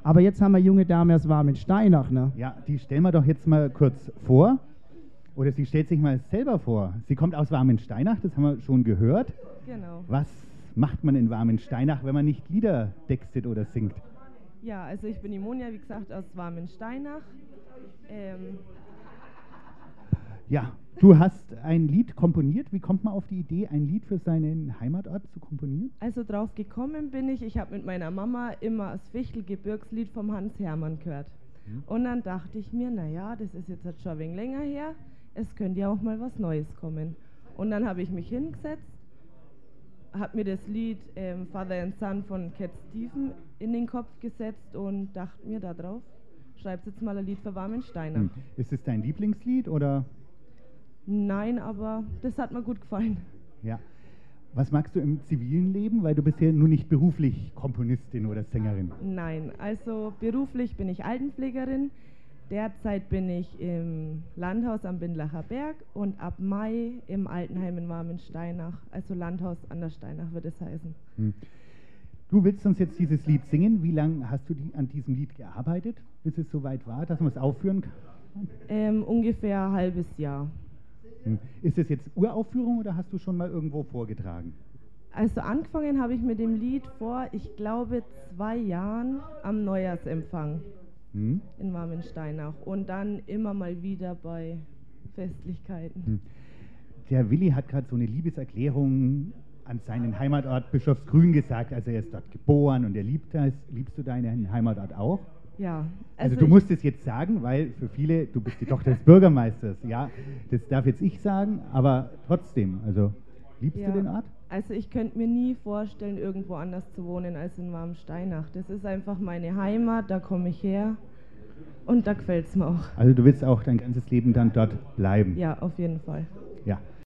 Aber jetzt haben wir junge Dame aus Warmensteinach, ne? Ja, die stellen wir doch jetzt mal kurz vor. Oder sie stellt sich mal selber vor. Sie kommt aus Warmensteinach, das haben wir schon gehört. Genau. Was macht man in Warmensteinach, wenn man nicht Lieder textet oder singt? Ja, also ich bin die Monja, wie gesagt, aus Warmensteinach. Ja, du hast ein Lied komponiert. Wie kommt man auf die Idee, ein Lied für seinen Heimatort zu komponieren? Also drauf gekommen bin ich habe mit meiner Mama immer das Fichtelgebirgslied vom Hans Hermann gehört. Und dann dachte ich mir, naja, das ist jetzt halt schon ein wenig länger her, es könnte ja auch mal was Neues kommen. Und dann habe ich mich hingesetzt, habe mir das Lied Father and Son von Cat Stevens in den Kopf gesetzt und dachte mir da drauf, schreibst jetzt mal ein Lied für Warmensteinach. Ist es dein Lieblingslied oder? Nein, aber das hat mir gut gefallen. Ja. Was magst du im zivilen Leben? Weil du bist ja nur nicht beruflich Komponistin oder Sängerin. Nein, also beruflich bin ich Altenpflegerin. Derzeit bin ich im Landhaus am Bindlacher Berg und ab Mai im Altenheim in Warmensteinach, also Landhaus an der Steinach wird es heißen. Du willst uns jetzt dieses Lied singen. Wie lange hast du an diesem Lied gearbeitet, bis es soweit war, dass man es aufführen kann? Ungefähr ein halbes Jahr. Ist es jetzt Uraufführung oder hast du schon mal irgendwo vorgetragen? Also angefangen habe ich mit dem Lied vor, ich glaube, 2 Jahren am Neujahrsempfang in Warmensteinach und dann immer mal wieder bei Festlichkeiten. Der Willi hat gerade so eine Liebeserklärung an seinen Heimatort Bischofsgrün gesagt. Also er ist dort geboren und er liebt das. Liebst du deinen Heimatort auch? Ja. Also du musst es jetzt sagen, weil für viele, du bist die Tochter des Bürgermeisters. Ja, das darf jetzt ich sagen, aber trotzdem, also liebst du den Ort? Also ich könnte mir nie vorstellen, irgendwo anders zu wohnen als in Warmensteinach. Das ist einfach meine Heimat, da komme ich her und da gefällt es mir auch. Also du willst auch dein ganzes Leben dann dort bleiben? Ja, auf jeden Fall. Ja.